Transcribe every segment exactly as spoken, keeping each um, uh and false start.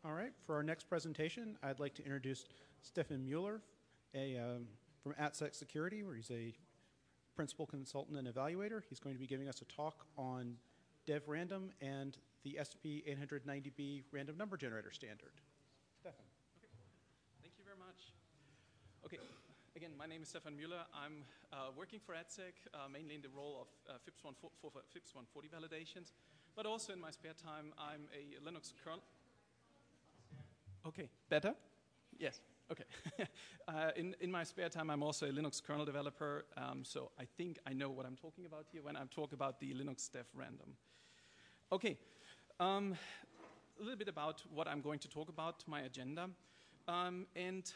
All right, for our next presentation, I'd like to introduce Stefan Mueller a, um, from AtSec Security, where he's a principal consultant and evaluator. He's going to be giving us a talk on DevRandom and the S P eight ninety B random number generator standard. Stefan. Okay. Thank you very much. Okay. Again, my name is Stefan Mueller. I'm uh, working for AtSec, uh, mainly in the role of uh, FIPS one forty validations, but also in my spare time, I'm a Linux kernel. Okay, better? Yes, okay. uh, in, in my spare time, I'm also a Linux kernel developer, um, so I think I know what I'm talking about here when I talk about the Linux DevRandom. Okay, um, a little bit about what I'm going to talk about, my agenda. Um, and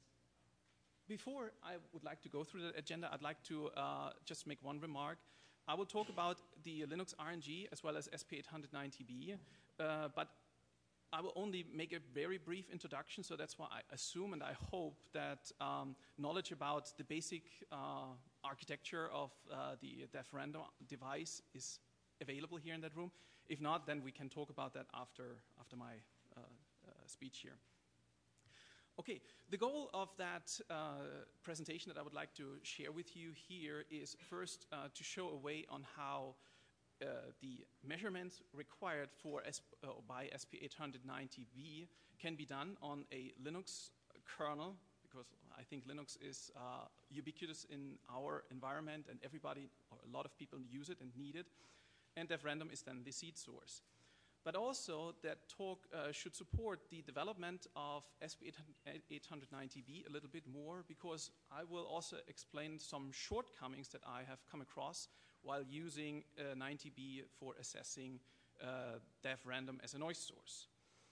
before I would like to go through the agenda, I'd like to uh, just make one remark. I will talk about the Linux R N G as well as S P eight ninety B, uh, but I will only make a very brief introduction, so that's why I assume and I hope that um, knowledge about the basic uh, architecture of uh, the DevRandom device is available here in that room. If not, then we can talk about that after, after my uh, uh, speech here. Okay, the goal of that uh, presentation that I would like to share with you here is first uh, to show a way on how Uh, the measurements required for S uh, by S P eight ninety B can be done on a Linux kernel, because I think Linux is uh, ubiquitous in our environment and everybody, or a lot of people use it and need it, and DevRandom is then the seed source. But also that talk uh, should support the development of S P eight ninety B a little bit more, because I will also explain some shortcomings that I have come across while using uh, ninety B for assessing uh, DevRandom as a noise source.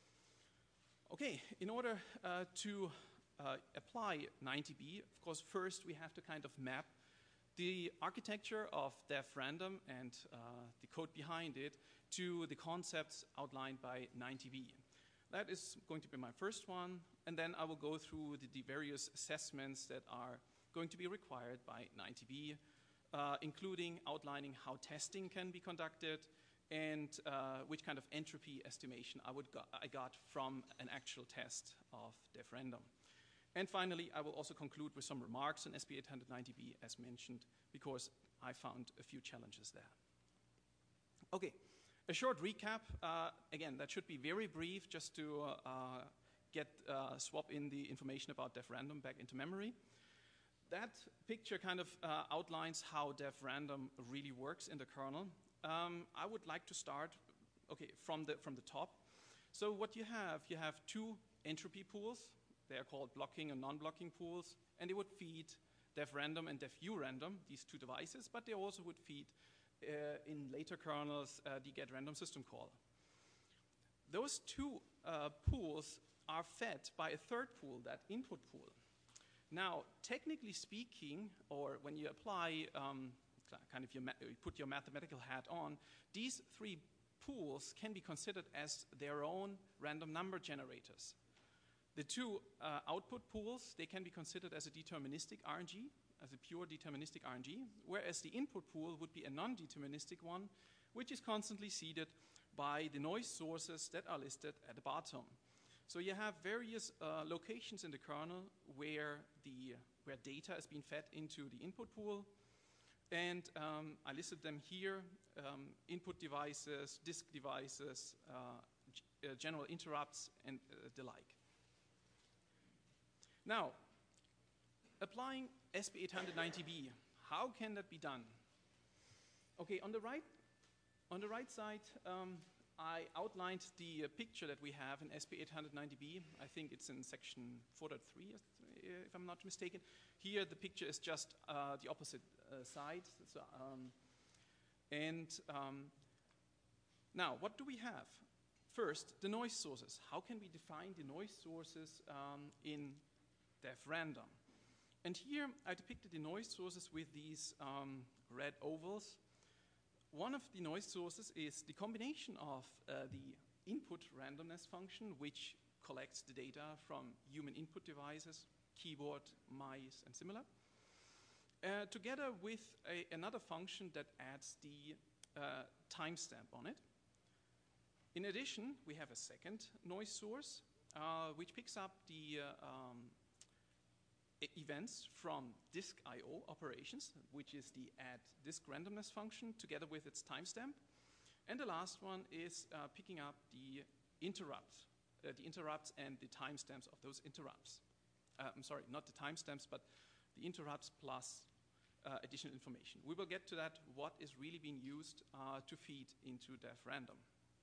Okay, in order uh, to uh, apply ninety B, of course, first we have to kind of map the architecture of DevRandom and uh, the code behind it to the concepts outlined by ninety B. That is going to be my first one, and then I will go through the, the various assessments that are going to be required by ninety B, uh, including outlining how testing can be conducted and uh, which kind of entropy estimation I, would got, I got from an actual test of DevRandom. And finally, I will also conclude with some remarks on S P eight ninety B, as mentioned, because I found a few challenges there. Okay, a short recap. Uh, again, that should be very brief, just to uh, uh, get uh, swap in the information about DevRandom back into memory. That picture kind of uh, outlines how DevRandom really works in the kernel. Um, I would like to start, okay, from the from the top. So what you have, you have two entropy pools. They are called blocking and non-blocking pools, and they would feed DevRandom and DevUrandom, these two devices, but they also would feed, uh, in later kernels, uh, the getRandom system call. Those two uh, pools are fed by a third pool, that input pool. Now, technically speaking, or when you apply, um, kind of your you put your mathematical hat on, these three pools can be considered as their own random number generators. The two uh, output pools, they can be considered as a deterministic R N G, as a pure deterministic R N G, whereas the input pool would be a non-deterministic one, which is constantly seeded by the noise sources that are listed at the bottom. So you have various uh, locations in the kernel where, the, where data is being fed into the input pool, and um, I listed them here, um, input devices, disk devices, uh, uh, general interrupts, and uh, the like. Now, applying S P eight ninety B, how can that be done? Okay, on the right, on the right side, um, I outlined the uh, picture that we have in S P eight ninety B. I think it's in section four point three, if I'm not mistaken. Here, the picture is just uh, the opposite uh, side. So, um, and um, now, what do we have? First, the noise sources. How can we define the noise sources um, in DevRandom? And here I depicted the noise sources with these um, red ovals. One of the noise sources is the combination of uh, the input randomness function, which collects the data from human input devices, keyboard, mice, and similar, uh, together with a, another function that adds the uh, timestamp on it. In addition, we have a second noise source, uh, which picks up the uh, um, e events from disk I O operations, which is the add disk randomness function together with its timestamp. And the last one is uh, picking up the interrupt, uh, the interrupts and the timestamps of those interrupts. Uh, I'm sorry, not the timestamps, but the interrupts plus uh, additional information. We will get to that, what is really being used uh, to feed into def random.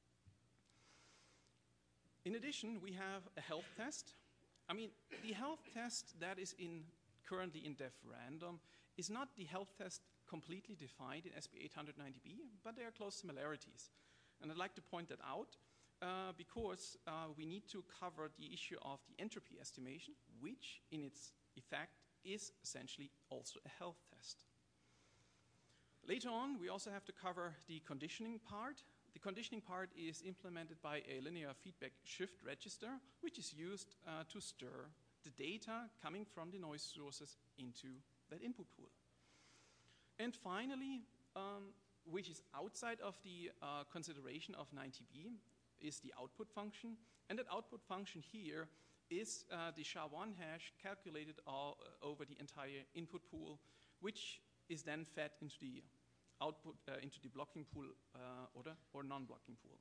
In addition, we have a health test. I mean, the health test that is in currently in def random is not the health test completely defined in S P eight ninety B, but there are close similarities. And I'd like to point that out uh, because uh, we need to cover the issue of the entropy estimation, which in its effect is essentially also a health test. Later on, we also have to cover the conditioning part. The conditioning part is implemented by a linear feedback shift register, which is used uh, to stir the data coming from the noise sources into that input pool. And finally, um, which is outside of the uh, consideration of ninety B, is the output function. And that output function here is uh, the S H A one hash calculated all, uh, over the entire input pool, which is then fed into the output, uh, into the blocking pool uh, or, or non-blocking pool.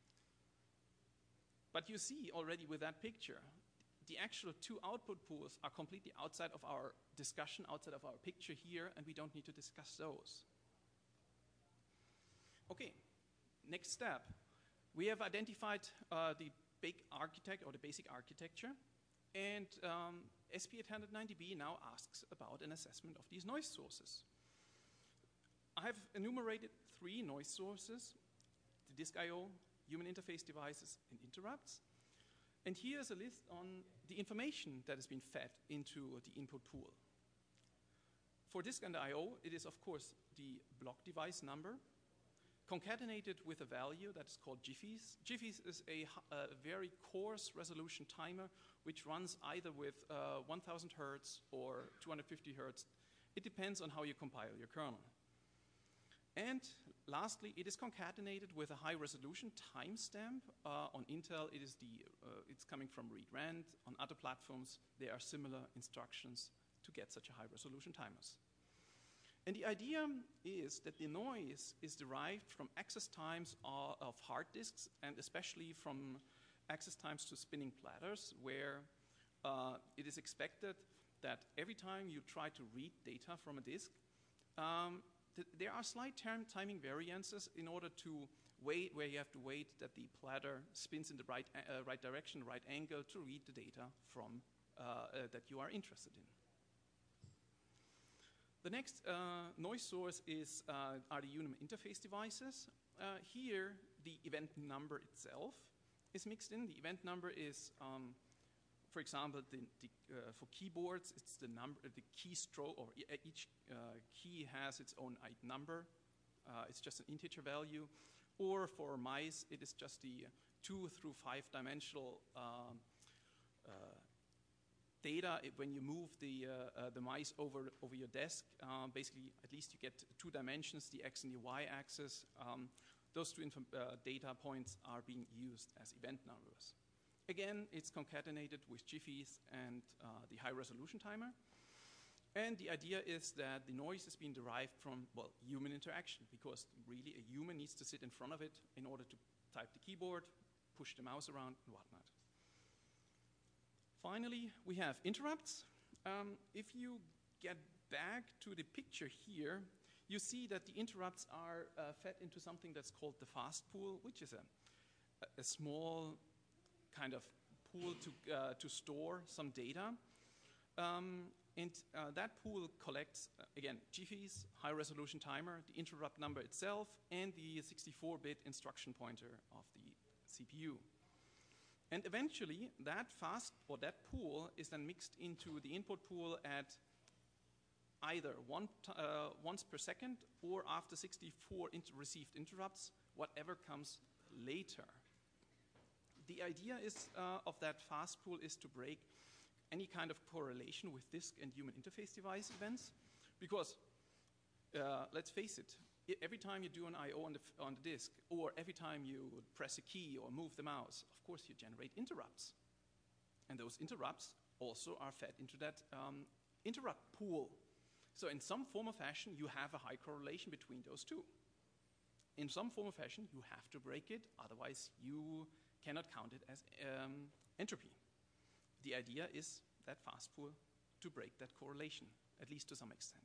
But you see already with that picture, the actual two output pools are completely outside of our discussion, outside of our picture here, and we don't need to discuss those. Okay, next step. We have identified uh, the big architect or the basic architecture, and um, S P eight ninety B now asks about an assessment of these noise sources. I have enumerated three noise sources: the disk I O, human interface devices, and interrupts. And here's a list on the information that has been fed into the input pool. For disk and I O, it is of course the block device number, concatenated with a value that is called Jiffies. Jiffies is a, a very coarse resolution timer which runs either with uh, one thousand hertz or two hundred fifty hertz. It depends on how you compile your kernel. And lastly, it is concatenated with a high resolution timestamp. Uh, on Intel, it is the, uh, it's coming from read-rand. On other platforms, there are similar instructions to get such a high resolution timers. And the idea is that the noise is derived from access times uh, of hard disks, and especially from access times to spinning platters, where uh, it is expected that every time you try to read data from a disk, um, th there are slight timing variances in order to wait, where you have to wait that the platter spins in the right, uh, right direction, right angle to read the data from uh, uh, that you are interested in. The next uh, noise source is, uh, are the human interface devices. Uh, here, the event number itself is mixed in. The event number is, um, for example, the, the, uh, for keyboards, it's the number, the keystroke, or e each uh, key has its own I D number. Uh, it's just an integer value. Or for mice, it is just the two through five dimensional um, uh, data. It, when you move the, uh, uh, the mice over, over your desk, uh, basically, at least you get two dimensions, the x and the y axis. Um, those two uh, data points are being used as event numbers. Again, it's concatenated with Jiffies and uh, the high resolution timer. And the idea is that the noise is being derived from, well, human interaction, because really a human needs to sit in front of it in order to type the keyboard, push the mouse around, and whatnot. Finally, we have interrupts. Um, if you get back to the picture here, you see that the interrupts are uh, fed into something that's called the fast pool, which is a, a small kind of pool to, uh, to store some data. Um, and uh, that pool collects, uh, again, Jiffies, high resolution timer, the interrupt number itself, and the sixty-four bit instruction pointer of the C P U. And eventually, that fast, or that pool is then mixed into the input pool at either one t uh, once per second or after sixty-four inter received interrupts, whatever comes later. The idea is, uh, of that fast pool is to break any kind of correlation with disk and human interface device events, because uh, let's face it, I- every time you do an I O on the, f- on the disk, or every time you press a key or move the mouse, of course you generate interrupts. And those interrupts also are fed into that um, interrupt pool. So in some form or fashion, you have a high correlation between those two. In some form or fashion, you have to break it, otherwise you cannot count it as um, entropy. The idea is that fastpool to break that correlation, at least to some extent.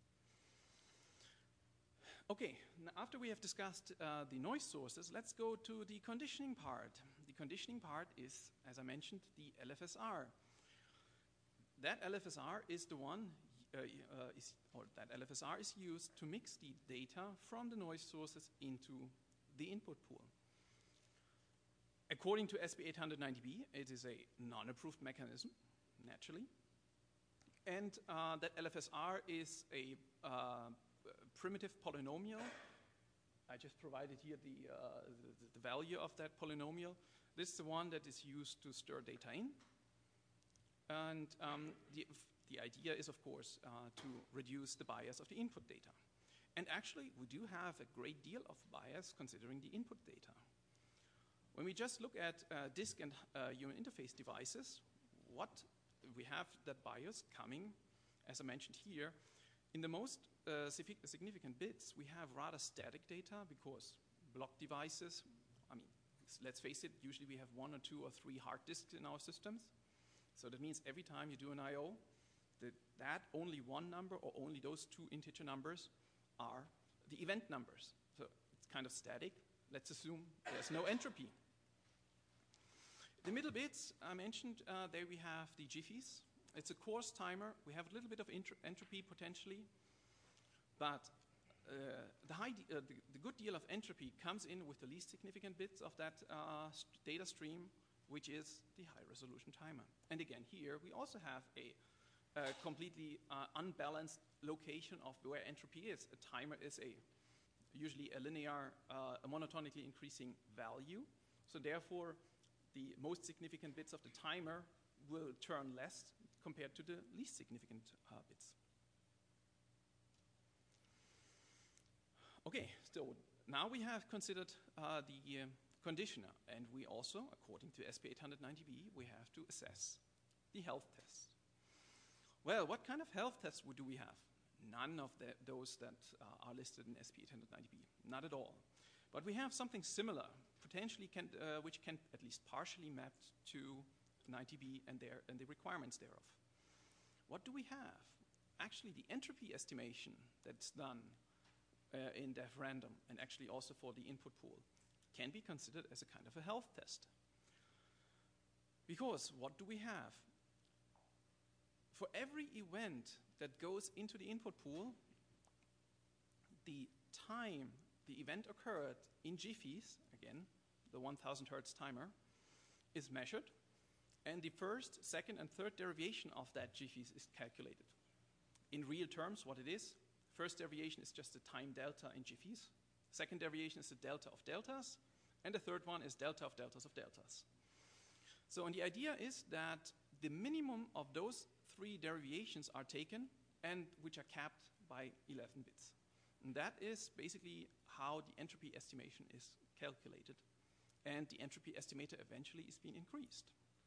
Okay, now after we have discussed uh, the noise sources, let's go to the conditioning part. The conditioning part is, as I mentioned, the L F S R. That L F S R is the one, uh, uh, is, or that L F S R is used to mix the data from the noise sources into the input pool. According to S P eight ninety B, it is a non-approved mechanism, naturally. And uh, that L F S R is a uh, primitive polynomial. I just provided here the, uh, the, the value of that polynomial. This is the one that is used to stir data in. And um, the, the idea is, of course, uh, to reduce the bias of the input data. And actually, we do have a great deal of bias considering the input data. When we just look at uh, disk and uh, human interface devices, what we have that bias coming, as I mentioned here, in the most uh, significant bits, we have rather static data because block devices, I mean, let's face it, usually we have one or two or three hard disks in our systems. So that means every time you do an I O, that, that only one number or only those two integer numbers are the event numbers. So it's kind of static. Let's assume there's no entropy. The middle bits I mentioned, uh, there we have the jiffies. It's a coarse timer. We have a little bit of entropy potentially, but uh, the, high uh, the, the good deal of entropy comes in with the least significant bits of that uh, st data stream, which is the high resolution timer. And again, here we also have a, a completely uh, unbalanced location of where entropy is. A timer is a usually a linear, uh, a monotonically increasing value. So therefore, the most significant bits of the timer will turn less compared to the least significant uh, bits. Okay, so now we have considered uh, the uh, conditioner, and we also, according to S P eight ninety B, we have to assess the health tests. Well, what kind of health tests do we have? None of the, those that uh, are listed in S P eight ninety B, not at all. But we have something similar, potentially can, uh, which can at least partially map to ninety B and, their, and the requirements thereof. What do we have? Actually, the entropy estimation that's done uh, in def random, and actually also for the input pool, can be considered as a kind of a health test. Because what do we have? For every event that goes into the input pool, the time the event occurred in jiffies, again, the one thousand hertz timer, is measured, and the first, second, and third derivation of that jiffies is calculated. In real terms, what it is, first derivation is just the time delta in jiffies, second derivation is the delta of deltas, and the third one is delta of deltas of deltas. So, and the idea is that the minimum of those three derivations are taken, and which are capped by eleven bits. And that is basically how the entropy estimation is calculated, and the entropy estimator eventually is being increased.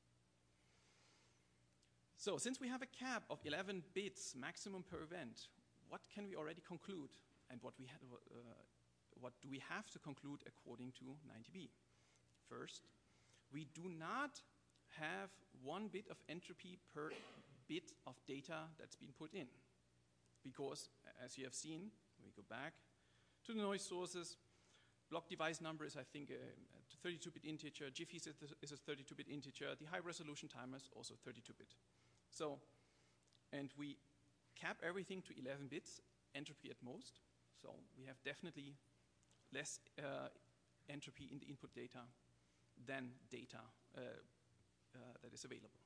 So, since we have a cap of eleven bits maximum per event, what can we already conclude, and what we had, uh, what do we have to conclude according to ninety B? First, we do not have one bit of entropy per bit of data that's been put in, because, as you have seen, we go back to the noise sources. Block device number is, I think, a thirty-two bit integer. jiffies is a thirty-two bit integer. The high resolution timer is also thirty-two bit. So, and we cap everything to eleven bits, entropy at most. So we have definitely less uh, entropy in the input data than data uh, uh, that is available.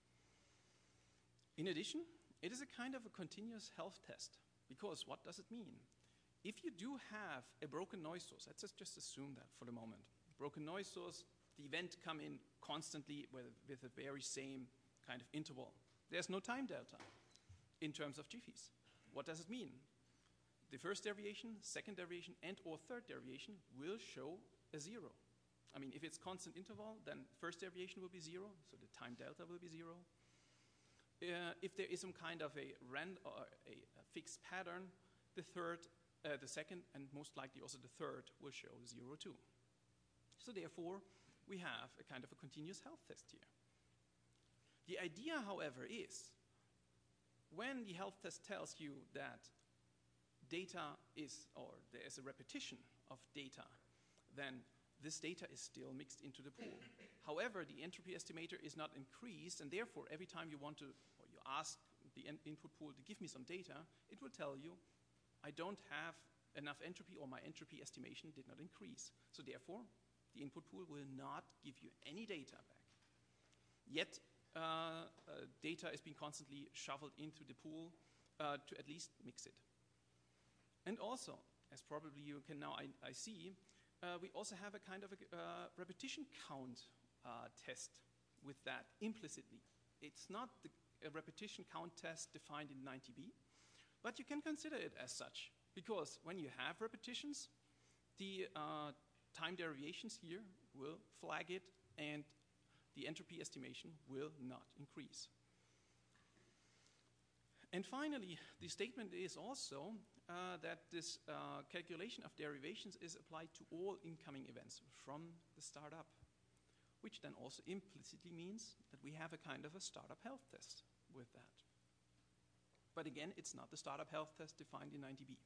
In addition, it is a kind of a continuous health test, because what does it mean? If you do have a broken noise source, let's just assume that for the moment. Broken noise source, the event come in constantly with, with the very same kind of interval. There's no time delta in terms of jiffies. What does it mean? the first derivation, second derivation, and or third derivation will show a zero. I mean, if it's constant interval, then first derivation will be zero, so the time delta will be zero. Uh, if there is some kind of a, rand or a, a fixed pattern, the third, uh, the second, and most likely also the third will show zero too. So therefore, we have a kind of a continuous health test here. The idea, however, is when the health test tells you that data is, or there is a repetition of data, then this data is still mixed into the pool. However, the entropy estimator is not increased, and therefore every time you want to, or you ask the in input pool to give me some data, it will tell you, I don't have enough entropy, or my entropy estimation did not increase. So therefore, the input pool will not give you any data back. Yet, uh, uh, data is being constantly shoveled into the pool uh, to at least mix it. And also, as probably you can now I, I see, uh, we also have a kind of a uh, repetition count uh, test with that implicitly. It's not the, a repetition count test defined in ninety B, but you can consider it as such, because when you have repetitions, the uh, time derivations here will flag it, and the entropy estimation will not increase. And finally, the statement is also uh, that this uh, calculation of derivations is applied to all incoming events from the startup, which then also implicitly means that we have a kind of a startup health test with that. But again, it's not the startup health test defined in ninety B.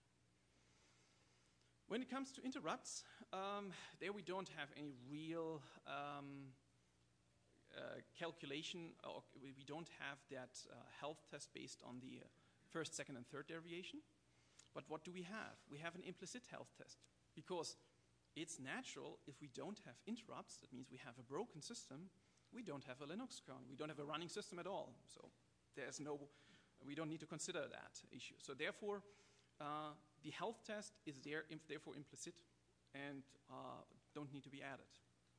When it comes to interrupts, um, there we don't have any real um, uh, calculation, or we don't have that uh, health test based on the uh, first, second, and third derivation. But what do we have? We have an implicit health test, because it's natural if we don't have interrupts, that means we have a broken system, we don't have a Linux kernel, we don't have a running system at all. So there's no, we don't need to consider that issue. So therefore, uh, the health test is there, imp therefore implicit, and uh, don't need to be added.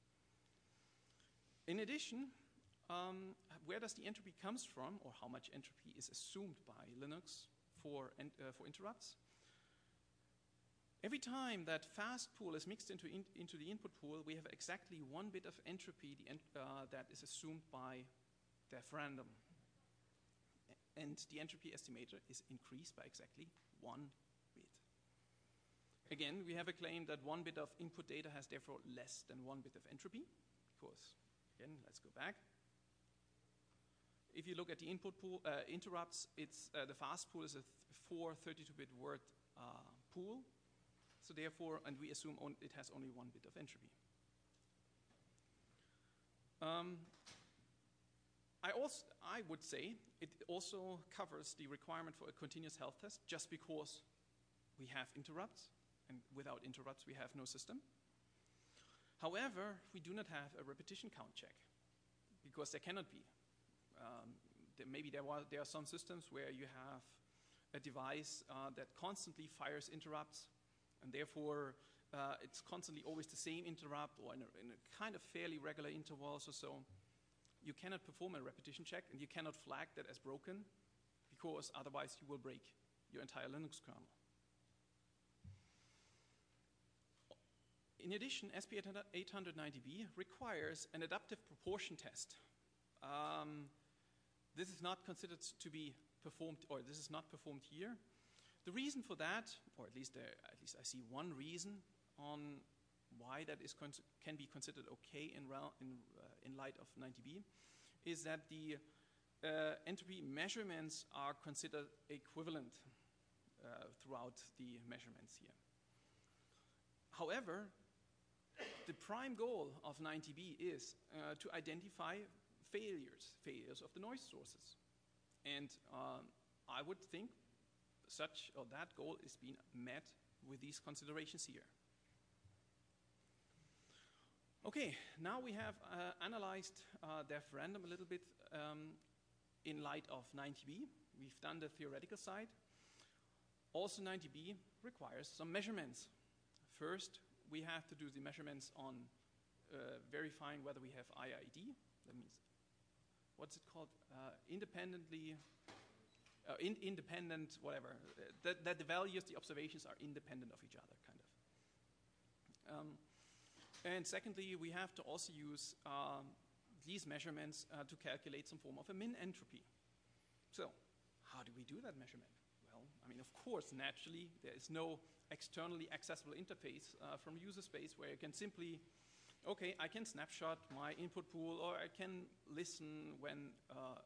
In addition, um, where does the entropy comes from, or how much entropy is assumed by Linux for, uh, for interrupts? Every time that fast pool is mixed into, in, into the input pool, we have exactly one bit of entropy the ent uh, that is assumed by def random. And the entropy estimator is increased by exactly one bit. Again, we have a claim that one bit of input data has therefore less than one bit of entropy, because, again, let's go back. If you look at the input pool, uh, interrupts, it's, uh, the fast pool is a th four thirty-two bit word uh, pool. So therefore, and we assume on, it has only one bit of entropy. Um, I, also, I would say it also covers the requirement for a continuous health test, just because we have interrupts, and without interrupts we have no system. However, we do not have a repetition count check, because there cannot be. Um, there, maybe there, was, there are some systems where you have a device uh, that constantly fires interrupts, and therefore uh, it's constantly always the same interrupt, or in a, in a kind of fairly regular intervals or so. You cannot perform a repetition check, and you cannot flag that as broken, because otherwise you will break your entire Linux kernel. In addition, S P eight ninety B requires an adaptive proportion test. Um, this is not considered to be performed, or this is not performed here. The reason for that, or at least, uh, at least I see one reason on why that is can be considered okay in, in, uh, in light of ninety B, is that the uh, entropy measurements are considered equivalent uh, throughout the measurements here. However, the prime goal of ninety B is uh, to identify failures, failures of the noise sources. And um, I would think such, or that goal is being met with these considerations here. Okay, now we have uh, analyzed uh, def random a little bit um, in light of ninety B. We've done the theoretical side. Also, ninety B requires some measurements. First, we have to do the measurements on uh, verifying whether we have I I D. That means, what's it called? Uh, independently uh, in, independent, whatever, uh, that, that the values, the observations are independent of each other, kind of. Um, and secondly, we have to also use um, these measurements uh, to calculate some form of a min entropy. So, how do we do that measurement? Well, I mean, of course, naturally, there is no externally accessible interface uh, from user space where you can simply, okay, I can snapshot my input pool, or I can listen when uh,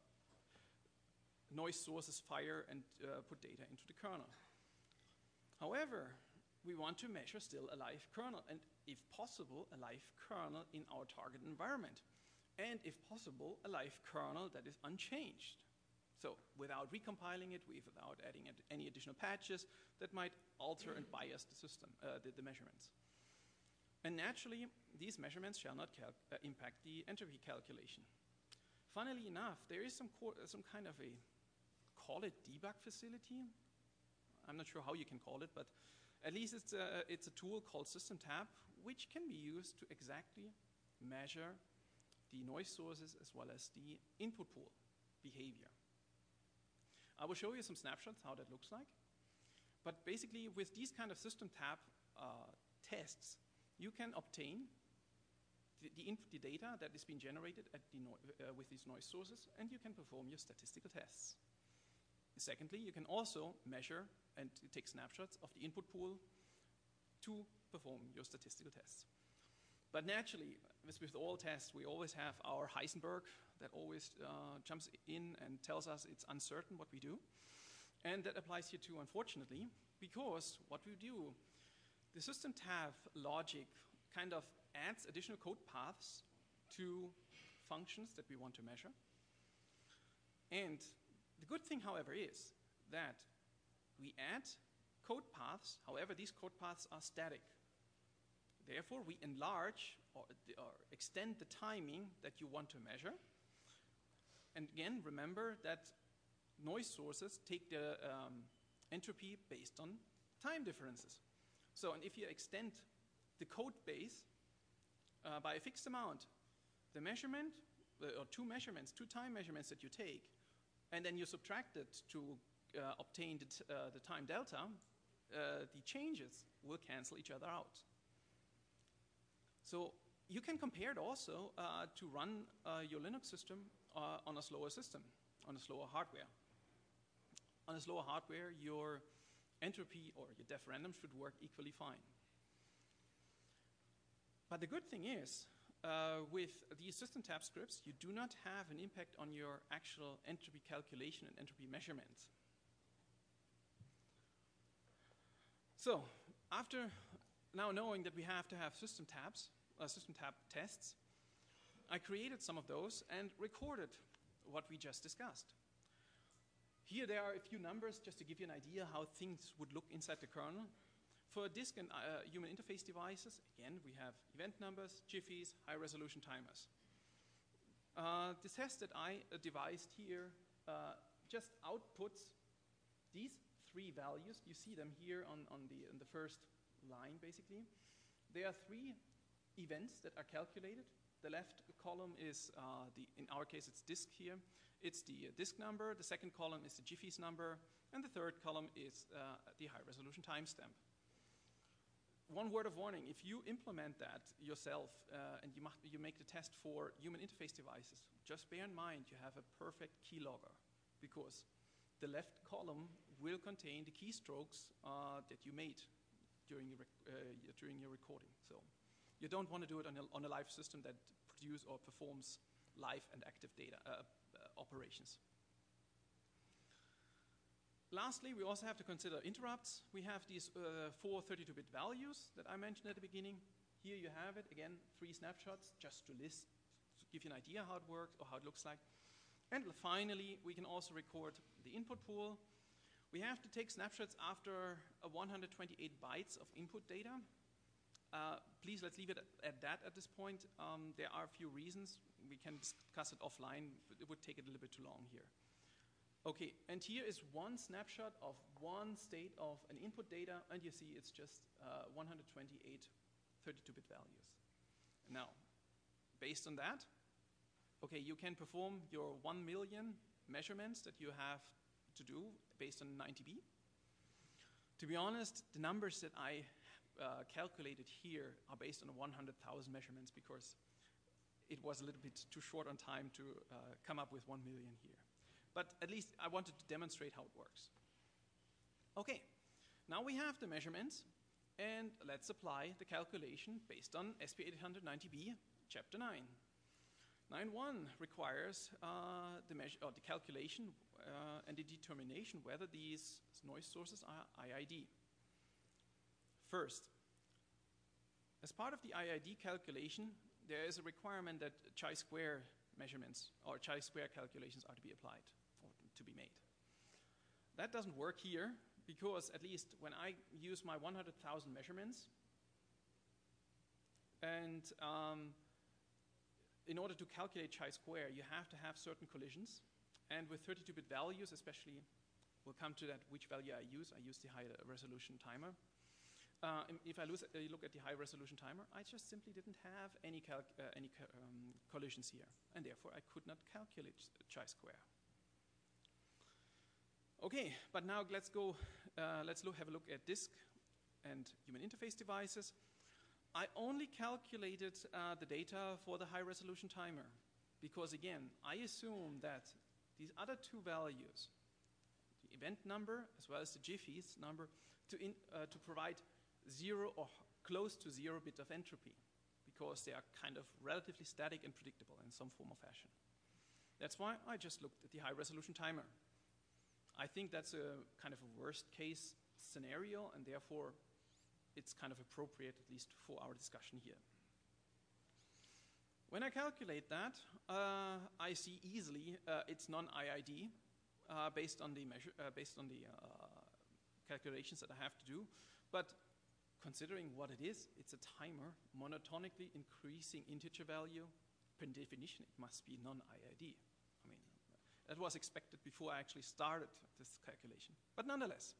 noise sources fire and uh, put data into the kernel. However, we want to measure still a live kernel, and if possible, a live kernel in our target environment. And if possible, a live kernel that is unchanged. So without recompiling it, without adding ad any additional patches that might alter and bias the system, uh, the, the measurements. And naturally, these measurements shall not uh, impact the entropy calculation. Funnily enough, there is some, uh, some kind of a, call it debug facility. I'm not sure how you can call it, but at least it's a, it's a tool called SystemTab, which can be used to exactly measure the noise sources as well as the input pool behavior. I will show you some snapshots how that looks like. But basically, with these kind of SystemTab uh, tests, you can obtain the, the, input, the data that is being generated at the no uh, with these noise sources, and you can perform your statistical tests. Secondly, you can also measure and take snapshots of the input pool to perform your statistical tests. But naturally, as with all tests, we always have our Heisenberg that always uh, jumps in and tells us it's uncertain what we do. And that applies here too, unfortunately, because what we do, the SystemTab logic kind of adds additional code paths to functions that we want to measure. And the good thing, however, is that we add code paths. However, these code paths are static. Therefore, we enlarge or, or extend the timing that you want to measure. And again, remember that noise sources take the um, entropy based on time differences. So, and if you extend the code base uh, by a fixed amount, the measurement, uh, or two measurements, two time measurements that you take, and then you subtract it to uh, obtain the, t uh, the time delta, uh, the changes will cancel each other out. So you can compare it also uh, to run uh, your Linux system uh, on a slower system, on a slower hardware. On a slower hardware, your entropy or your def random should work equally fine. But the good thing is, uh, with these SystemTab scripts, you do not have an impact on your actual entropy calculation and entropy measurement. So, after now knowing that we have to have SystemTabs, uh, SystemTab tests, I created some of those and recorded what we just discussed. Here there are a few numbers just to give you an idea how things would look inside the kernel. For disk and uh, human interface devices, again, we have event numbers, jiffies, high-resolution timers. Uh, the test that I uh, devised here uh, just outputs these three values. You see them here on, on, the, on the first line, basically. There are three events that are calculated. The left column is, uh, the, in our case, it's disk here. It's the uh, disk number. The second column is the jiffies number. And the third column is uh, the high-resolution timestamp. One word of warning, if you implement that yourself uh, and you, you make the test for human interface devices, just bear in mind you have a perfect keylogger, because the left column will contain the keystrokes uh, that you made during your, uh, during your recording. So you don't want to do it on a, on a live system that produces or performs live and active data uh, uh, operations. Lastly, we also have to consider interrupts. We have these uh, four thirty-two bit values that I mentioned at the beginning. Here you have it, again, three snapshots just to list, to give you an idea how it works or how it looks like. And finally, we can also record the input pool. We have to take snapshots after uh, one hundred twenty-eight bytes of input data. Uh, please, let's leave it at, at that at this point. Um, there are a few reasons. We can discuss it offline, but it would take it a little bit too long here. Okay, and here is one snapshot of one state of an input data, and you see it's just uh, one hundred twenty-eight thirty-two bit values. Now, based on that, okay, you can perform your one million measurements that you have to do based on ninety B. To be honest, the numbers that I uh, calculated here are based on one hundred thousand measurements because it was a little bit too short on time to uh, come up with one million here. But at least I wanted to demonstrate how it works. Okay, now we have the measurements, and let's apply the calculation based on S P eight ninety B, Chapter nine. nine point one requires uh, the, measure, or the calculation uh, and the determination whether these noise sources are I I D. First, as part of the I I D calculation, there is a requirement that chi-square measurements or chi-square calculations are to be applied or to be made. That doesn't work here because at least when I use my one hundred thousand measurements, and um, in order to calculate chi-square, you have to have certain collisions. And with thirty-two bit values, especially, we'll come to that which value I use. I use the high resolution timer. Uh, if I lose, uh, look at the high resolution timer, I just simply didn't have any, calc uh, any ca um, collisions here, and therefore I could not calculate chi-square. Okay, but now let's go, uh, let's look, have a look at disk and human interface devices. I only calculated uh, the data for the high resolution timer because again, I assume that these other two values, the event number as well as the Jiffy's number, to, in, uh, to provide zero or close to zero bit of entropy because they are kind of relatively static and predictable in some form or fashion. That's why I just looked at the high resolution timer. I think that's a kind of a worst case scenario, and therefore it's kind of appropriate at least for our discussion here. When I calculate that, uh, I see easily uh, it's non-I I D uh, based on the measure, uh, based on the uh, calculations that I have to do. But considering what it is, it's a timer, monotonically increasing integer value. Per definition, it must be non-I I D. I mean, that was expected before I actually started this calculation. But nonetheless,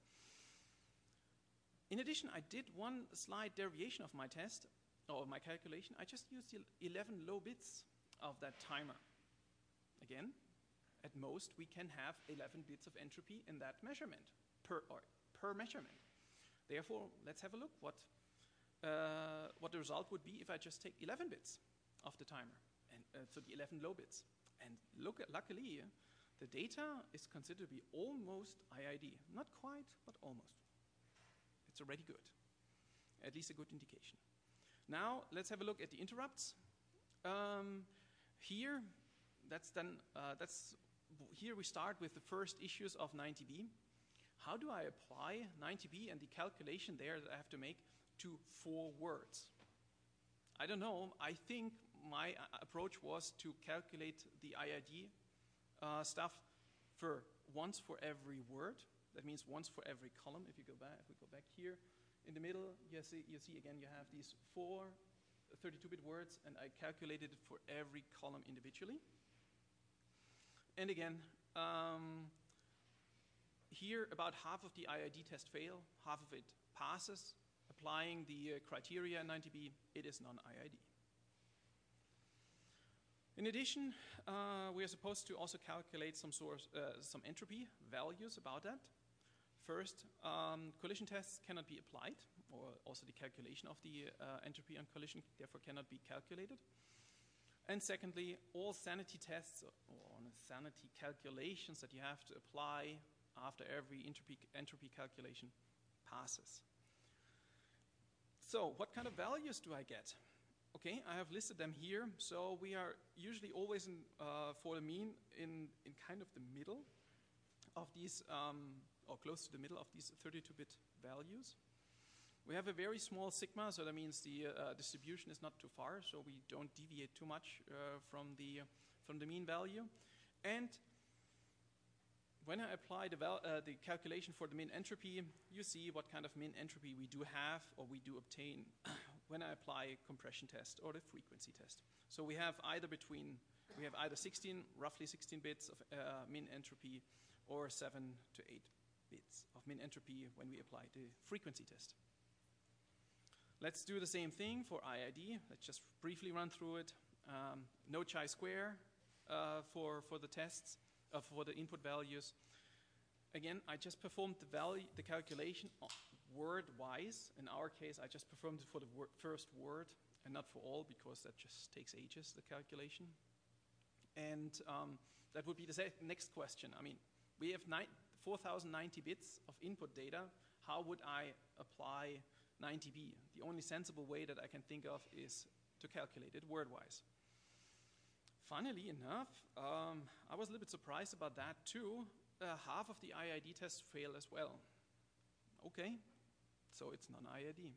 in addition, I did one slight derivation of my test, or my calculation. I just used the eleven low bits of that timer. Again, at most, we can have eleven bits of entropy in that measurement, per, or per measurement. Therefore, let's have a look what, uh, what the result would be if I just take eleven bits of the timer, and uh, so the eleven low bits. And look at, luckily, uh, the data is considered to be almost I I D. Not quite, but almost. It's already good, at least a good indication. Now, let's have a look at the interrupts. Um, here, that's then, uh, that's, here we start with the first issues of ninety B. How do I apply ninety B and the calculation there that I have to make to four words? I don't know. I think my uh, approach was to calculate the I I D uh, stuff for once for every word. That means once for every column. If you go back, if we go back here in the middle, you see, you see again you have these four thirty-two bit words, and I calculated it for every column individually. And again, um, here, about half of the I I D test fail, half of it passes. Applying the uh, criteria in ninety B, it is non-I I D. In addition, uh, we are supposed to also calculate some source, uh, some entropy values about that. First, um, collision tests cannot be applied, or also the calculation of the uh, entropy on collision therefore cannot be calculated. And secondly, all sanity tests or sanity calculations that you have to apply after every entropy, entropy calculation passes. So what kind of values do I get? Okay, I have listed them here. So we are usually always in, uh, for the mean in, in kind of the middle of these, um, or close to the middle of these thirty-two bit values. We have a very small sigma, so that means the uh, distribution is not too far, so we don't deviate too much uh, from, the, uh, from the mean value. And when I apply the, val uh, the calculation for the mean entropy, you see what kind of mean entropy we do have or we do obtain when I apply a compression test or the frequency test. So we have either between, we have either sixteen, roughly sixteen bits of uh, mean entropy or seven to eight bits of mean entropy when we apply the frequency test. Let's do the same thing for I I D. Let's just briefly run through it. Um, no chi-square uh, for, for the tests. Uh, for the input values. again, I just performed the value, the calculation word-wise. In our case, I just performed it for the wor first word and not for all, because that just takes ages, the calculation. And um, that would be the next question. I mean, we have four thousand ninety bits of input data. How would I apply ninety B? The only sensible way that I can think of is to calculate it word-wise. Funnily enough, um, I was a little bit surprised about that too. Uh, half of the I I D tests fail as well. Okay, so it's non-I I D.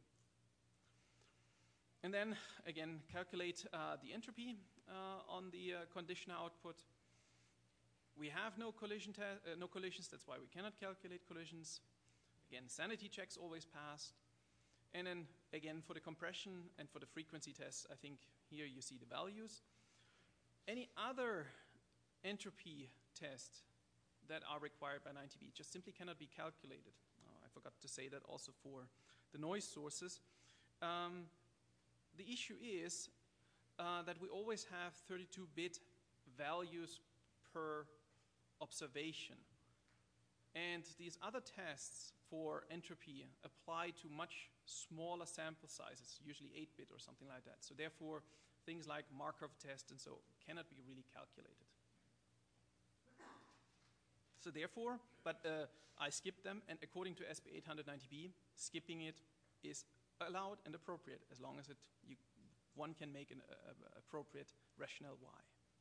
And then, again, calculate uh, the entropy uh, on the uh, conditioner output. We have no, collision uh, no collisions, that's why we cannot calculate collisions. Again, sanity checks always passed. And then, again, for the compression and for the frequency tests, I think here you see the values. Any other entropy test that are required by ninety B just simply cannot be calculated. Oh, I forgot to say that also for the noise sources. Um, the issue is uh, that we always have thirty-two bit values per observation. And these other tests for entropy apply to much smaller sample sizes, usually eight bit or something like that. So therefore, things like Markov test and so cannot be really calculated. So therefore, but uh, I skipped them, and according to S P eight ninety B, skipping it is allowed and appropriate as long as it you, one can make an uh, appropriate rationale why.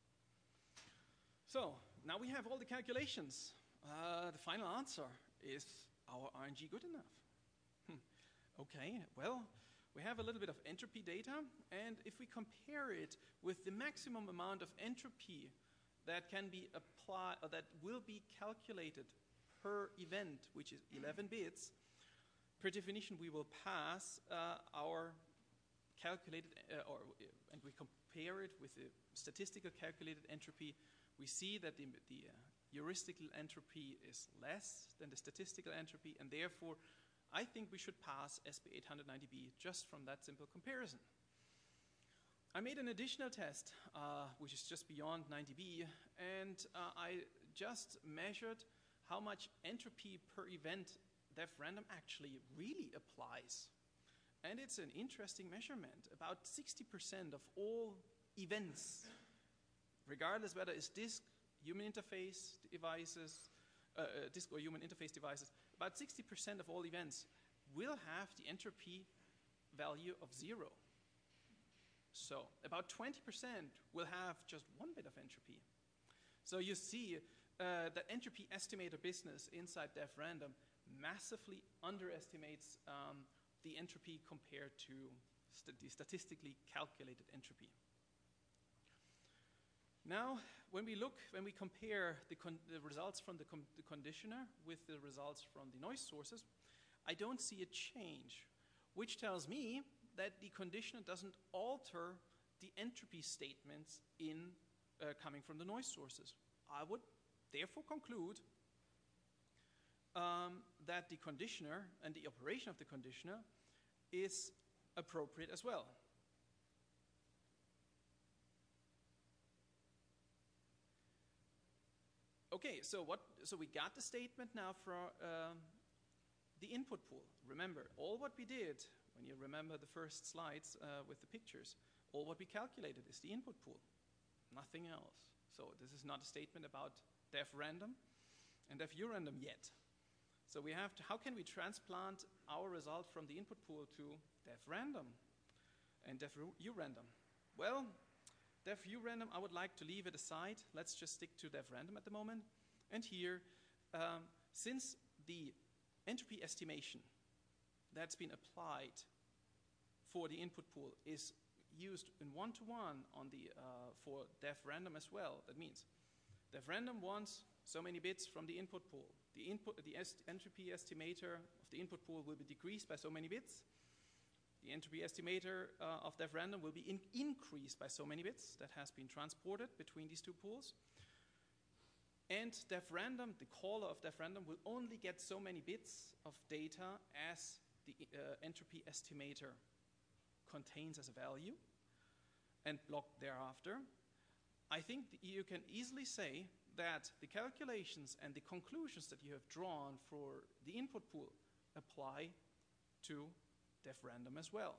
So now we have all the calculations. Uh, the final answer is our R N G good enough? Hmm. Okay, well, we have a little bit of entropy data, and if we compare it with the maximum amount of entropy that can be applied, or that will be calculated per event, which is eleven bits, per definition we will pass uh, our calculated, uh, or, uh, and we compare it with the statistical calculated entropy, we see that the, the uh, heuristical entropy is less than the statistical entropy, and therefore I think we should pass S P eight ninety B just from that simple comparison. I made an additional test, uh, which is just beyond ninety B, and uh, I just measured how much entropy per event def random actually really applies. And it's an interesting measurement. About sixty percent of all events, regardless whether it's disk, human interface devices, uh, uh, disk or human interface devices, about sixty percent of all events will have the entropy value of zero. So about twenty percent will have just one bit of entropy. So you see uh, that entropy estimator business inside def random massively underestimates um, the entropy compared to st the statistically calculated entropy. Now, when we look, when we compare the, con the results from the, the conditioner with the results from the noise sources, I don't see a change, which tells me that the conditioner doesn't alter the entropy statements in uh, coming from the noise sources. I would therefore conclude um, that the conditioner and the operation of the conditioner is appropriate as well. Okay, so what? So we got the statement now for um, the input pool. Remember, all what we did, when you remember the first slides uh, with the pictures, all what we calculated is the input pool, nothing else. So this is not a statement about def random and def urandom yet. So we have to, how can we transplant our result from the input pool to def random and def urandom? Well, def urandom, I would like to leave it aside. Let's just stick to def random at the moment. And here, um, since the entropy estimation that's been applied for the input pool is used in one-to-one on the uh, for def random as well, that means def random wants so many bits from the input pool. The input, the est entropy estimator of the input pool will be decreased by so many bits. The entropy estimator uh, of def random will be in increased by so many bits that has been transported between these two pools. And def random, the caller of def random, will only get so many bits of data as the uh, entropy estimator contains as a value and blocked thereafter. I think you can easily say that the calculations and the conclusions that you have drawn for the input pool apply to def random as well.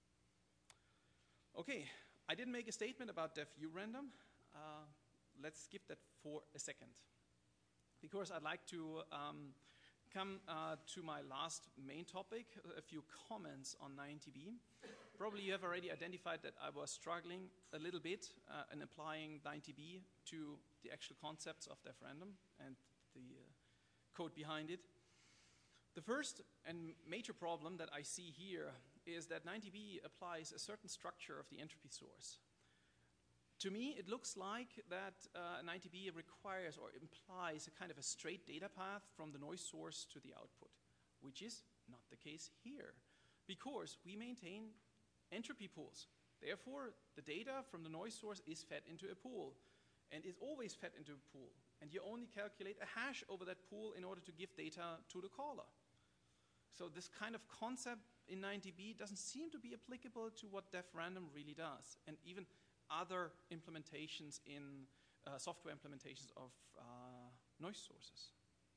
Okay, I didn't make a statement about def urandom. Uh, let's skip that for a second, because I'd like to um, come uh, to my last main topic, a few comments on ninety B. Probably you have already identified that I was struggling a little bit uh, in applying ninety B to the actual concepts of def random and the uh, code behind it. The first and major problem that I see here is that ninety B applies a certain structure of the entropy source. To me, it looks like that uh, ninety B requires or implies a kind of a straight data path from the noise source to the output, which is not the case here, because we maintain entropy pools. Therefore, the data from the noise source is fed into a pool, and is always fed into a pool. And you only calculate a hash over that pool in order to give data to the caller. So this kind of concept in ninety B doesn't seem to be applicable to what def random really does, and even other implementations in uh, software implementations of uh, noise sources.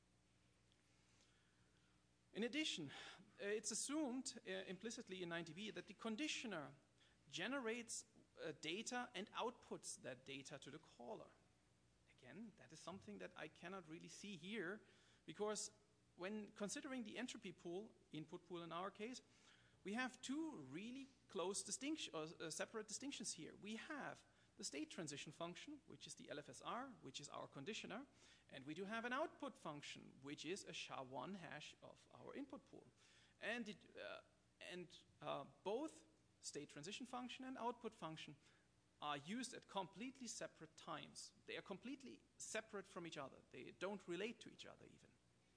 In addition, uh, it's assumed uh, implicitly in ninety B that the conditioner generates uh, data and outputs that data to the caller. Again, that is something that I cannot really see here, because when considering the entropy pool, input pool in our case, we have two really close distinction, uh, separate distinctions here. We have the state transition function, which is the L F S R, which is our conditioner, and we do have an output function, which is a SHA one hash of our input pool. And, it, uh, and uh, both state transition function and output function are used at completely separate times. They are completely separate from each other. They don't relate to each other even.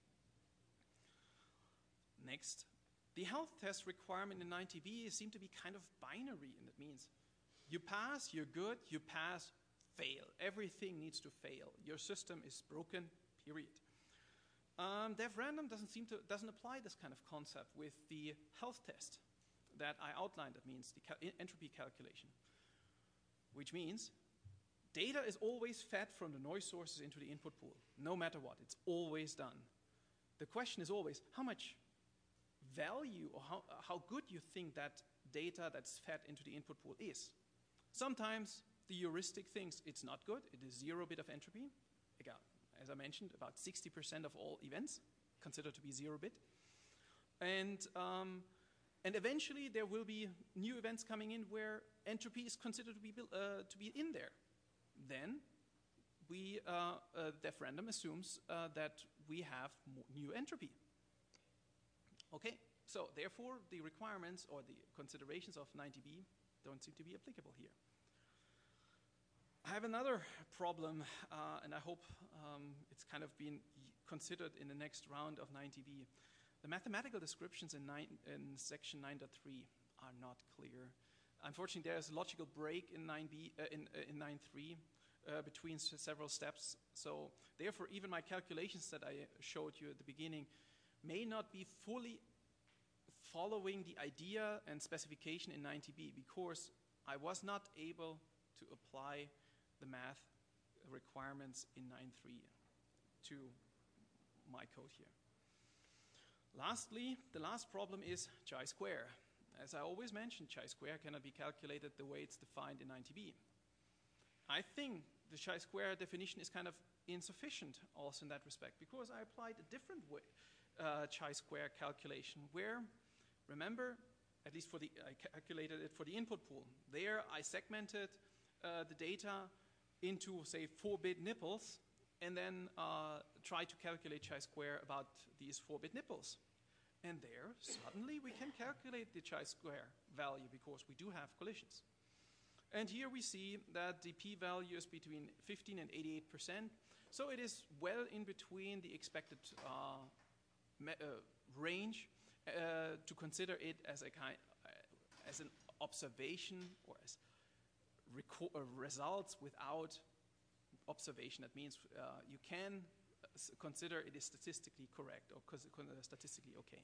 Next, the health test requirement in ninety B seem to be kind of binary, and it means you pass, you're good, you pass, fail. Everything needs to fail. Your system is broken, period. Um, def random doesn't seem to doesn't apply this kind of concept with the health test that I outlined. That means the cal entropy calculation, which means data is always fed from the noise sources into the input pool, no matter what. It's always done. The question is always how much value or how, uh, how good you think that data that's fed into the input pool is. Sometimes the heuristic thinks it's not good. It is zero bit of entropy. Again, as I mentioned, about sixty percent of all events considered to be zero bit. And, um, and eventually there will be new events coming in where entropy is considered to be, uh, to be in there. Then we, uh, uh, def random assumes uh, that we have new entropy. Okay, so therefore the requirements or the considerations of ninety B don't seem to be applicable here. I have another problem, uh, and I hope um, it's kind of been considered in the next round of ninety B. The mathematical descriptions in, nine, in section nine point three are not clear. Unfortunately, there's a logical break in nine B, uh, in, uh, in nine point three uh, between several steps. So therefore, even my calculations that I showed you at the beginning may not be fully following the idea and specification in ninety B, because I was not able to apply the math requirements in nine point three to my code here. Lastly, the last problem is chi-square. As I always mention, chi-square cannot be calculated the way it's defined in ninety B. I think the chi-square definition is kind of insufficient also in that respect, because I applied a different way uh, chi-square calculation where, remember, at least for the, I calculated it for the input pool. There I segmented uh, the data into, say, four bit nipples, and then uh, try to calculate chi-square about these four bit nipples. And there, suddenly, we can calculate the chi-square value because we do have collisions. And here we see that the p-value is between fifteen and eighty-eight percent. So it is well in between the expected uh, me uh, range uh, to consider it as a kind, uh, as an observation or as reco uh, results without observation. That means uh, you can consider it is statistically correct or statistically okay.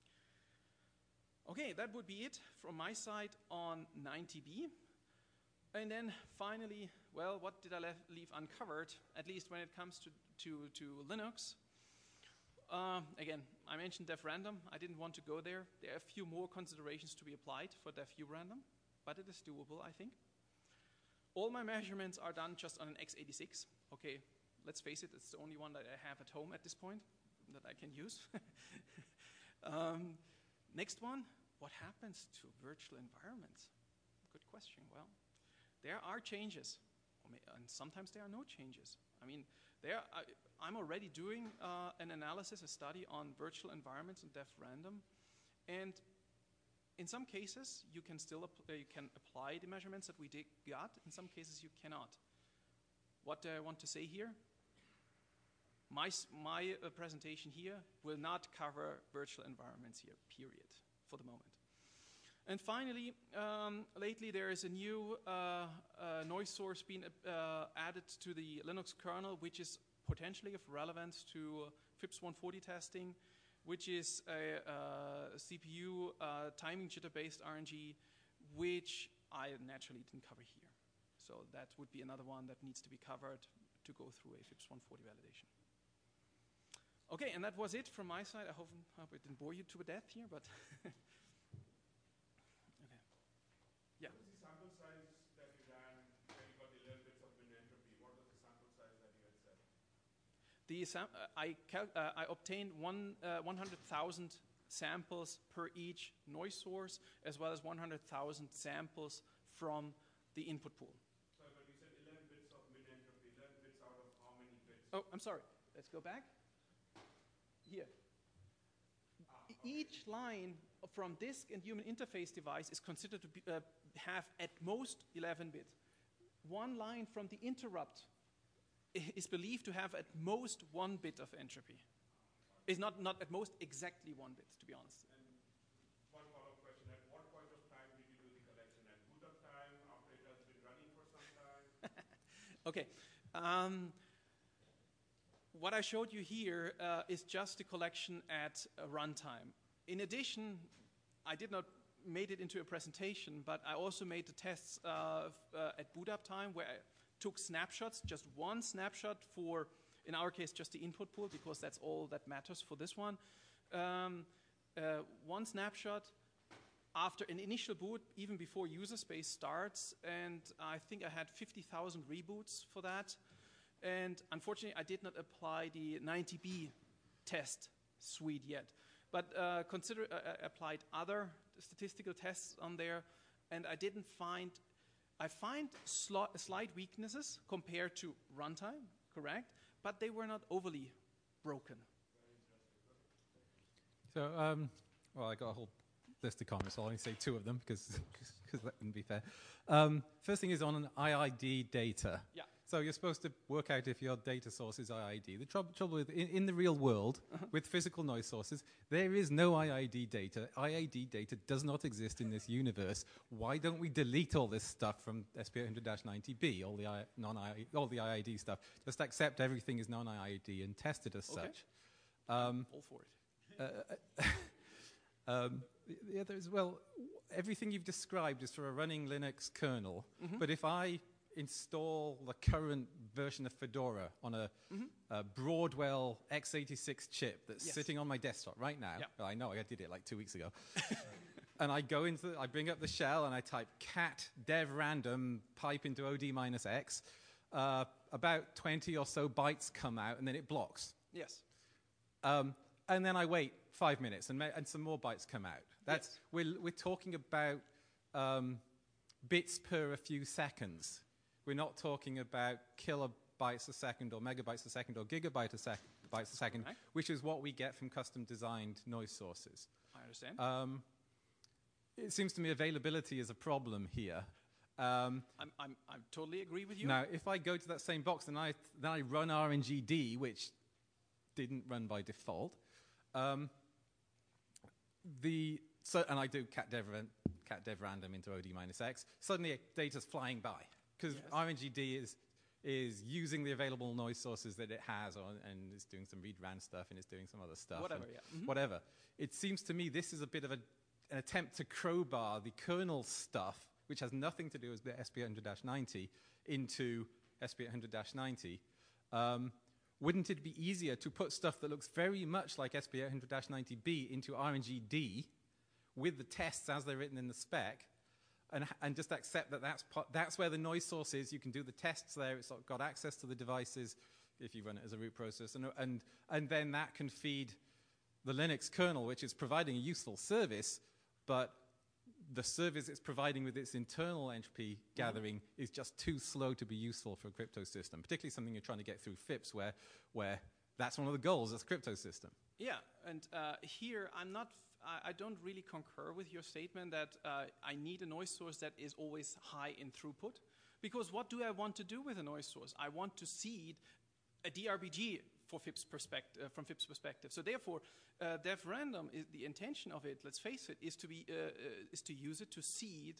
Okay, that would be it from my side on ninety B. And then finally, well, what did I lef- leave uncovered, at least when it comes to, to, to Linux? Uh, again, I mentioned def random. I didn't want to go there. There are a few more considerations to be applied for def urandom, but it is doable, I think. All my measurements are done just on an x eighty-six. Okay, let's face it, it's the only one that I have at home at this point that I can use. um, next one, what happens to virtual environments? Good question. Well, there are changes, and sometimes there are no changes. I mean, there I, I'm already doing uh, an analysis, a study on virtual environments and def random, and in some cases you can still uh, you can apply the measurements that we did got. In some cases you cannot. What do I want to say here? My my uh, presentation here will not cover virtual environments here. Period. For the moment. And finally, um, lately there is a new uh, uh, noise source being uh, added to the Linux kernel, which is potentially of relevance to uh, FIPS one forty testing, which is a, uh, a C P U uh, timing jitter-based R N G, which I naturally didn't cover here. So that would be another one that needs to be covered to go through a FIPS one forty validation. Okay, and that was it from my side. I hope, hope I didn't bore you to death here, but... Yeah. What was the sample size that you ran when you got the eleven bits of min entropy? What was the sample size that you had set? The sam uh, I, uh, I obtained one, uh, one hundred thousand samples per each noise source, as well as one hundred thousand samples from the input pool. Sorry, but you said eleven bits of min entropy. eleven bits out of how many bits? Oh, I'm sorry. Let's go back. Here. Ah, E- okay. Each line from disk and human interface device is considered to be, uh, have at most eleven bit. One line from the interrupt i- is believed to have at most one bit of entropy. Is not, not at most exactly one bit, to be honest. And one follow-up question. At what point of time did you do the collection? At boot up time, after it has been running for some time? Okay. Um, what I showed you here uh, is just the collection at uh, runtime. In addition, I did not made it into a presentation, but I also made the tests uh, f- uh, at boot up time where I took snapshots, just one snapshot for, in our case, just the input pool, because that's all that matters for this one. Um, uh, one snapshot after an initial boot, even before user space starts, and I think I had fifty thousand reboots for that. And unfortunately, I did not apply the ninety B test suite yet. But uh, consider uh, uh, applied other statistical tests on there, and I didn't find, I find sli- slight weaknesses compared to runtime, correct? But they were not overly broken. So, um, well, I got a whole list of comments. I'll only say two of them because that wouldn't be fair. Um, first thing is on an I I D data. Yeah. So you're supposed to work out if your data source is I I D. The trouble, trouble with in, in the real world Uh-huh. with physical noise sources, there is no I I D data. I I D data does not exist in this universe. Why don't we delete all this stuff from S P eight hundred ninety B, all the I, non-I, all the I I D stuff? Just accept everything is non I I D and test it as Okay. such. Um, All for it. Um, the, the other is, well, w- everything you've described is for a running Linux kernel, Mhm. but if I install the current version of Fedora on a, Mhm. a Broadwell x eighty-six chip that's Yes. sitting on my desktop right now, Yeah. well, I know, I did it like two weeks ago, and I go into, the, I bring up the shell and I type cat dev random pipe into O D minus X, uh, about twenty or so bytes come out and then it blocks. Yes. Um, and then I wait five minutes, and, ma- and some more bytes come out. That's Yes. we're we're talking about um, bits per a few seconds. We're not talking about kilobytes a second, or megabytes a second, or gigabytes a, sec- bytes a second, Correct. which is what we get from custom-designed noise sources. I understand. Um, it seems to me availability is a problem here. Um, I'm, I'm, I totally agree with you. Now, if I go to that same box, then I, then I run R N G D, which didn't run by default. Um, the so, and I do cat dev, ran- cat dev random into O D minus X. Suddenly, data's flying by because Yes. R N G D is is using the available noise sources that it has, on, and it's doing some read ran stuff, and it's doing some other stuff. Whatever, and yeah. Mhm. Whatever. It seems to me this is a bit of a, an attempt to crowbar the kernel stuff which has nothing to do with the S P eight hundred dash ninety, into S P eight hundred dash ninety, um, wouldn't it be easier to put stuff that looks very much like S P eight hundred dash ninety B into R N G D with the tests as they're written in the spec, and, and just accept that that's, part, that's where the noise source is? You can do the tests there. It's got access to the devices if you run it as a root process. And, and, and then that can feed the Linux kernel, which is providing a useful service, but the service it's providing with its internal entropy gathering mm-hmm. is just too slow to be useful for a crypto system, particularly something you're trying to get through FIPS, where, where that's one of the goals of the crypto system. Yeah, and uh, here I'm not, f I, I don't really concur with your statement that uh, I need a noise source that is always high in throughput, because what do I want to do with a noise source? I want to seed a D R B G for FIPS perspective, uh, from FIPS perspective. So therefore, uh, dev random, is the intention of it, let's face it, is to be uh, uh, is to use it to seed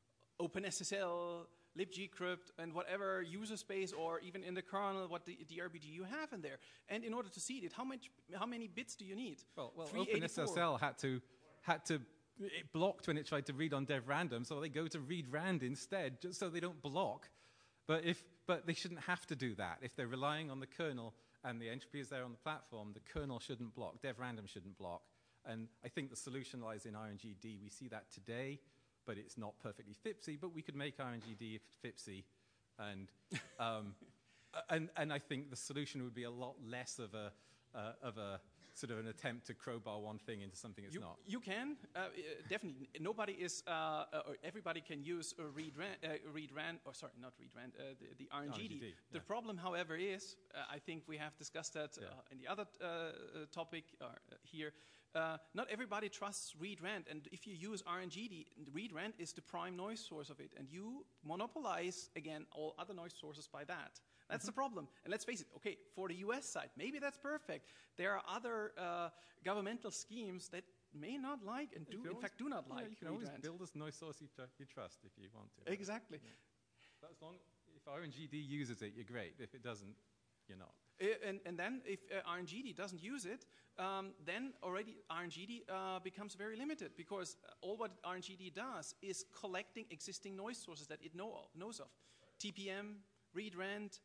OpenSSL, libgcrypt, and whatever user space, or even in the kernel, what the D R B G you have in there. And in order to seed it, how much, how many bits do you need? Well, well OpenSSL had to had to it blocked when it tried to read on dev random, so they go to read rand instead, just so they don't block. But if but they shouldn't have to do that if they're relying on the kernel. And the entropy is there on the platform, the kernel shouldn't block, dev random shouldn't block. And I think the solution lies in R N G D. We see that today, but it's not perfectly FIPSy, but we could make R N G D FIPSy. And, um, and, and I think the solution would be a lot less of a, uh, of a sort of an attempt to crowbar one thing into something it's you, not. You can, uh, definitely. Nobody is, uh, uh, or everybody can use a read ran, uh, read ran, or sorry, not read ran, uh, the, the R N G D. R N G D, the yeah. problem, however, is, uh, I think we have discussed that uh, yeah. in the other uh, topic uh, here, uh, not everybody trusts read rand, and if you use R N G D, read rand is the prime noise source of it, and you monopolize, again, all other noise sources by that. That's mm-hmm. the problem. And let's face it, okay, for the U S side, maybe that's perfect. There are other uh, governmental schemes that may not like, and do, in always, fact, do not yeah, like. You can always build a noise source you, tr you trust if you want to. Exactly. Yeah. But as long, if R N G D uses it, you're great. If it doesn't, you're not. Uh, and, and then if uh, R N G D doesn't use it, um, then already R N G D uh, becomes very limited, because all what R N G D does is collecting existing noise sources that it know, knows of. T P M, read rand,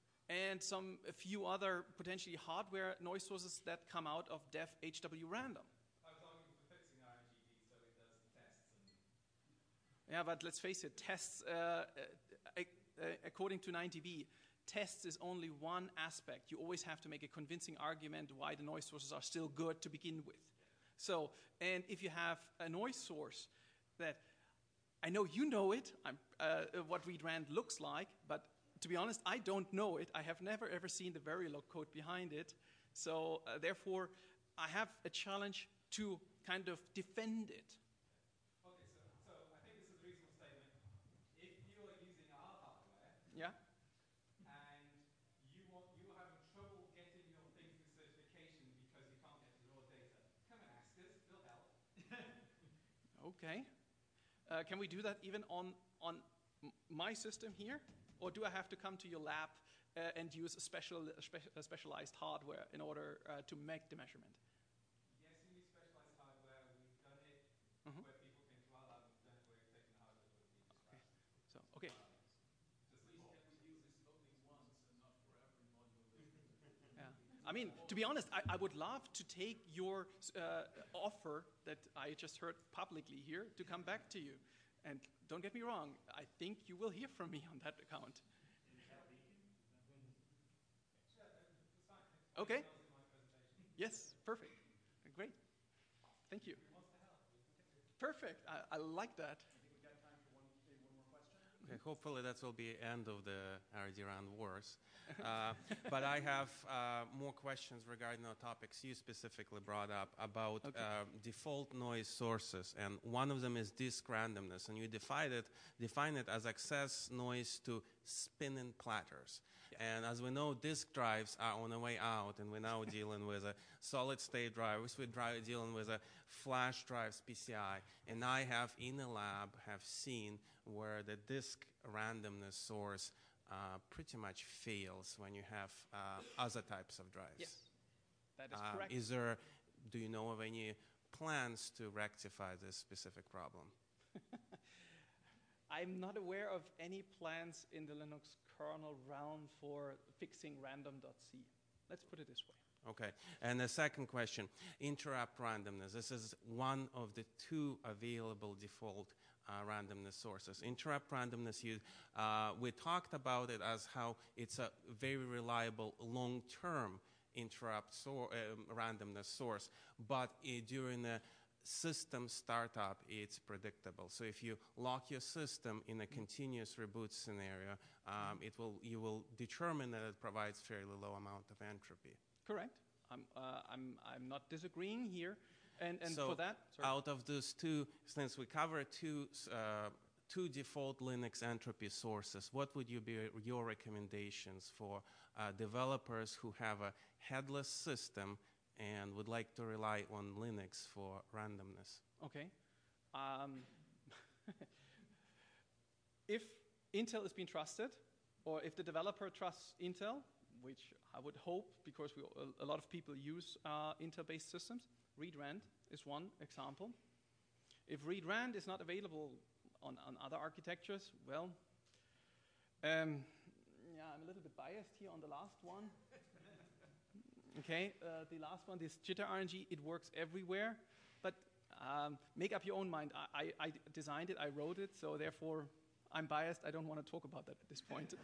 and some a few other potentially hardware noise sources that come out of dev H W random. I was arguing for fixing R N G D so it does the tests. And yeah, but let's face it, tests, uh, uh, uh, according to ninety B, tests is only one aspect. You always have to make a convincing argument why the noise sources are still good to begin with. So, and if you have a noise source that, I know you know it, I'm, uh, what read rand looks like, but to be honest, I don't know it. I have never ever seen the Verilog code behind it. So uh, therefore, I have a challenge to kind of defend it. Okay, so, so I think this is a reasonable statement. If you are using our hardware, yeah, and you want you are having trouble getting your thing through certification because you can't get the raw data, come and ask us. We'll help. okay. Uh, can we do that even on on m my system here? Or do I have to come to your lab uh, and use a special, a spe a specialized hardware in order uh, to make the measurement? Yes, you use specialized hardware. We've done it mm-hmm. where people came to our lab. We've done it where we've taken the hardware to the people's okay. labs. So, okay. Just please can we use this only once and not for every module? Yeah. I mean, to be honest, I, I would love to take your uh, offer that I just heard publicly here to come back to you. And don't get me wrong, I think you will hear from me on that account. Okay. Yes, perfect. Great. Thank you. Perfect. I, I like that. Okay, hopefully that will be end of the R D round wars. Uh, but I have uh, more questions regarding the topics you specifically brought up about okay. uh, default noise sources, and one of them is disk randomness, and you define it, define it as excess noise to spinning platters. Yeah. And as we know, disk drives are on the way out, and we're now dealing with a solid-state drives. We're dealing with a flash drives P C I, and I have in the lab have seen where the disk randomness source uh, pretty much fails when you have uh, other types of drives. Yes, that is uh, correct. Is there, do you know of any plans to rectify this specific problem? I'm not aware of any plans in the Linux kernel realm for fixing random.c. Let's put it this way. Okay. And the second question, interrupt randomness. This is one of the two available default uh, randomness sources. Interrupt randomness, you, uh, we talked about it as how it's a very reliable long-term interrupt so, uh, randomness source, but uh, during the system startup, it's predictable. So if you lock your system in a continuous reboot scenario, um, it will, you will determine that it provides fairly low amount of entropy. Correct. I'm, uh, I'm, I'm not disagreeing here. And, and so for that, sorry. out of those two, since we cover two, uh, two default Linux entropy sources, what would you be your recommendations for uh, developers who have a headless system and would like to rely on Linux for randomness? Okay. Um, if Intel is being trusted, or if the developer trusts Intel, which I would hope, because we, a, a lot of people use uh, Intel-based systems, read-rand is one example. If read-rand is not available on, on other architectures, well, um, yeah, I'm a little bit biased here on the last one. Okay, uh, the last one, this JitterRNG, it works everywhere, but um, make up your own mind. I, I, I designed it, I wrote it, so therefore I'm biased. I don't want to talk about that at this point.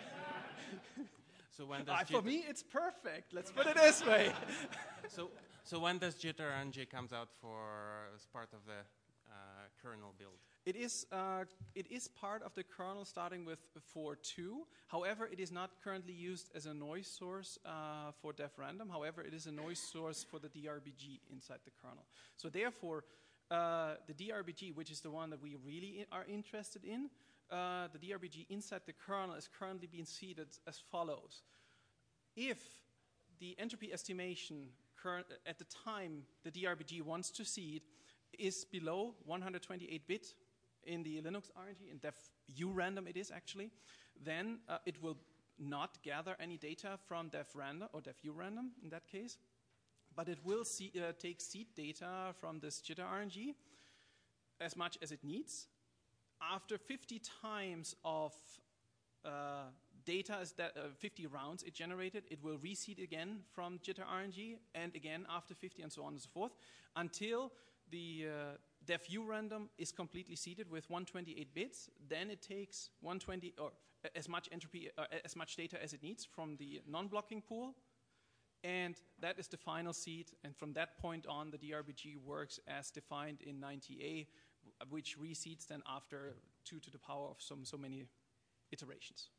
So when does uh, for me, it's perfect. Let's put it this way. so, so when does JitterRNG comes out for as part of the uh, kernel build? It is, uh, it is part of the kernel starting with four point two. However, it is not currently used as a noise source uh, for def random. However, it is a noise source for the D R B G inside the kernel. So therefore, uh, the D R B G, which is the one that we really I- are interested in, uh, the D R B G inside the kernel is currently being seeded as follows. If the entropy estimation current at the time the D R B G wants to seed is below one hundred twenty-eight bit, in the Linux R N G, in def U random it is actually, then uh, it will not gather any data from def random or def U random in that case, but it will see, uh, take seed data from this JitterRNG as much as it needs. After fifty times of uh, data, is that, uh, fifty rounds it generated, it will reseed again from JitterRNG, and again after fifty, and so on and so forth, until the uh, def U random is completely seeded with one hundred twenty-eight bits. Then it takes one hundred twenty or uh, as much entropy, uh, as much data as it needs from the non-blocking pool, and that is the final seed. And from that point on, the D R B G works as defined in ninety A, which reseeds then after two to the power of some so many iterations.